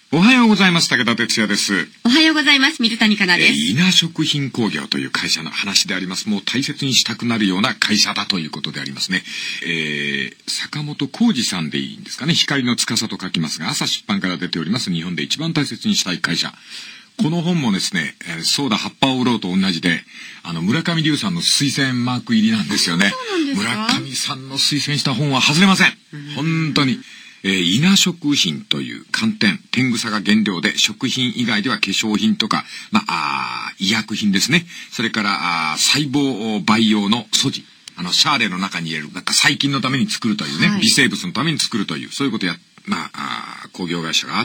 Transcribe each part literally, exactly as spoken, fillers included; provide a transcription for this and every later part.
おはようございます。武田哲也です。 おはようございます。水谷香奈です。 えー、稲食品工業という会社の話であります。もう大切にしたくなるような会社だということでありますね。えー、坂本浩二さんでいいんですかね。光の司と書きますが、朝出版から出ております。日本で一番大切にしたい会社。この本もですね、えー、そうだ葉っぱを売ろうと同じで、あの村上龍さんの推薦マーク入りなんですよね。 そうなんですか？ 村上さんの推薦した本は外れません。本当に。えー、稲食品という寒天、天草が原料で、食品以外では化粧品とか、まあ、あ医薬品ですね。それから、あ細胞培養の素地。あの、シャーレの中に入れる、なんか細菌のために作るというね、はい、微生物のために作るという、そういうことや、まあ、あ工業会社があって、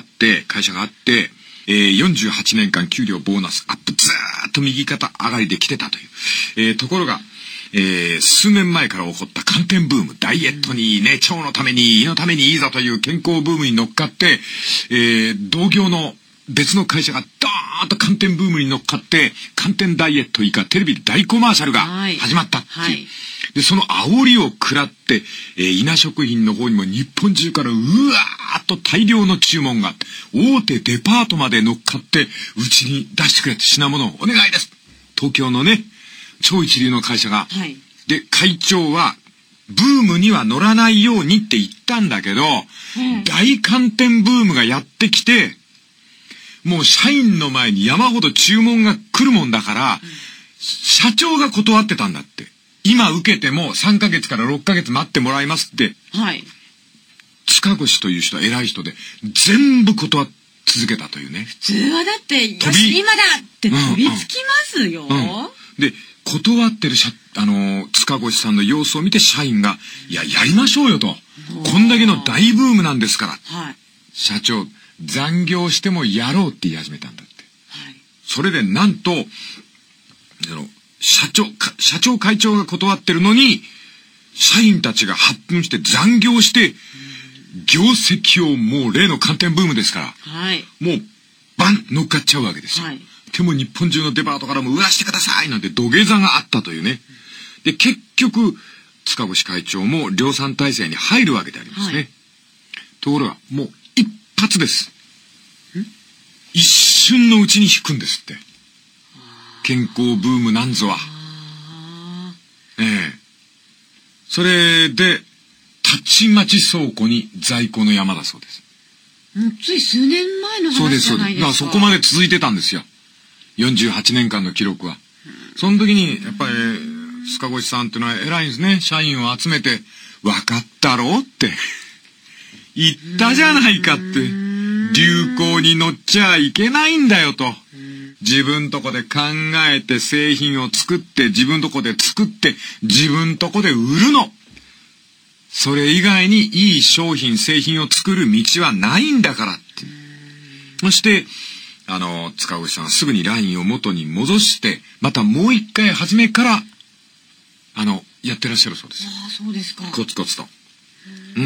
会社があって、えー、よんじゅうはちねんかん給料ボーナスアップ、ずーっと右肩上がりで来てたという。えー、ところが、えー、数年前から起こった寒天ブーム、ダイエットにね、腸のために胃のためにいいぞという健康ブームに乗っかって、えー、同業の別の会社がドーンと寒天ブームに乗っかって、寒天ダイエット以下テレビで大コマーシャルが始まったっていう。はいはい、で、その煽りを食らって、えー、稲食品の方にも日本中からうわーっと大量の注文が、大手デパートまで乗っかって、うちに出してくれって品物をお願いです。東京のね、超一流の会社が、はい、で会長はブームには乗らないようにって言ったんだけど、うん、大寒天ブームがやってきて、もう社員の前に山ほど注文が来るもんだから、うん、社長が断ってたんだって。今受けてもさんかげつからろっかげつ待ってもらいますって、はい、塚越という人は偉い人で全部断っ続けたというね。 普通はだってよし今だって飛びつきますよ、うんうんうん、 で断ってる社、あのー、塚越さんの様子を見て社員が、いや、やりましょうよと。こんだけの大ブームなんですから。はい、社長、残業してもやろうって言い始めたんだって。はい、それでなんと、その、社長、社長会長が断ってるのに、社員たちが発奮して残業して、業績をもう例の寒天ブームですから、はい、もう、バン乗っかっちゃうわけですよ。はい、でも日本中のデパートからも売らしてくださいなんて土下座があったというね。で、結局、塚越会長も量産体制に入るわけでありますね。はい、ところが、もう一発です。一瞬のうちに引くんですって。健康ブームなんぞは。ええ。それで、たちまち倉庫に在庫の山だそうです。 つい数年前の話じゃないですか。そうです、そうです。だからそこまで続いてたんですよ。よんじゅうはちねんかんの記録は。その時に、やっぱり、塚越さんっていうのは偉いんですね。社員を集めて、分かったろうって。言ったじゃないかって。流行に乗っちゃいけないんだよと。自分とこで考えて製品を作って、自分とこで作って、自分とこで売るの。それ以外にいい商品、製品を作る道はないんだからって。そして、あの、塚越さんはすぐにラインを元に戻して、またもう一回初めから、あの、やってらっしゃるそうです。 ああ、そうですか。 コツコツと。うん。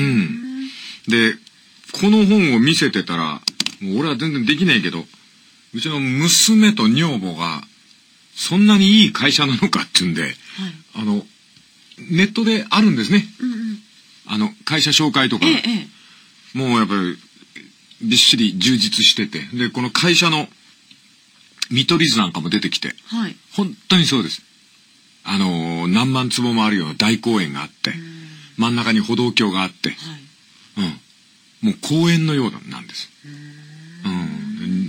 で、この本を見せてたら、もう俺は全然できないけど、うちの娘と女房が、そんなにいい会社なのかっていうんで、はい、あの、ネットであるんですね。うんうん、あの、会社紹介とか。ええ、もうやっぱり、びっしり充実してて、でこの会社の見取り図なんかも出てきて、はい、本当にそうです。あのー、何万坪もあるような大公園があって、真ん中に歩道橋があって、はい、うん、もう公園のようなんです。うん、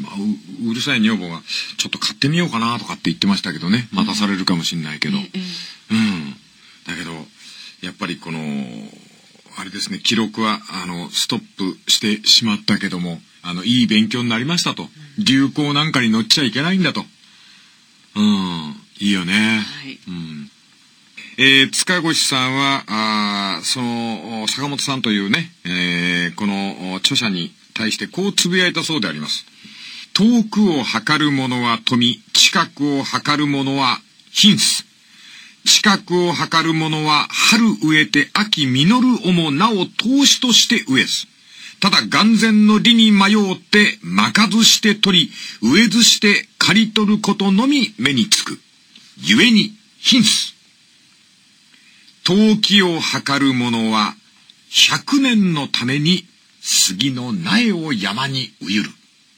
まあ、う, うるさい女房がちょっと買ってみようかなとかって言ってましたけどね、待たされるかもしれないけど、うん、うん、だけどやっぱりこのあれですね、記録はあのストップしてしまったけども、あのいい勉強になりましたと、うん、流行なんかに乗っちゃいけないんだと、うん、いいよね、はい、うん、えー、塚越さんはあその坂本さんというね、えー、この著者に対してこうつぶやいたそうであります。遠くを測る者は富、近くを測る者は貧す。近くを測る者は春植えて秋実るをもなお投資として植えず。ただ眼前の利に迷ってまかずして取り、植えずして刈り取ることのみ目につく。故に貧す。遠きを測る者は百年のために杉の苗を山に植ゆる。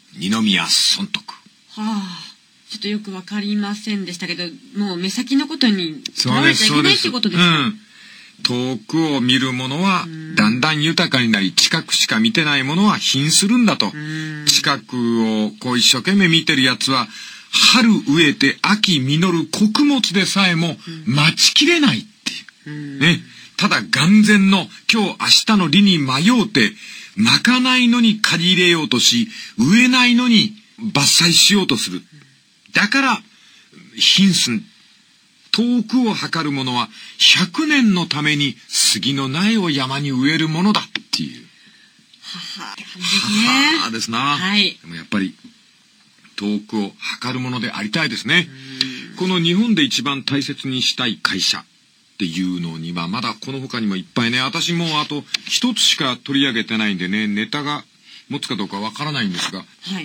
二宮尊徳。 はあ、ちょっとよくわかりませんでしたけど、もう目先のことにとらわれちゃいけないってことですか。うん、 遠くを見る者はだんだん豊かになり、近くしか見てない者は貧するんだと。近くをこう一生懸命見てるやつは、春植えて秋実る穀物でさえも待ちきれないっていう。ね。ただ眼前の今日明日の利に迷うて、まかないのに借り入れようとし、植えないのに伐採しようとする。だから、貧すん。遠くを測る者はひゃくねんのために杉の苗を山に植えるものだっていう。 はは、ですね。 ははですな。 はい。 でもやっぱり遠くを測るものでありたいですね。この日本で一番大切にしたい会社っていうのにはまだこの他にもいっぱいね、私もあと一つしか取り上げてないんでね、ネタが持つかどうかわからないんですが、 はい。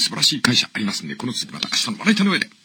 えー、この他にもまだまだ紹介したい素晴らしい会社ありますんで、この続きまた明日のまな板の上で。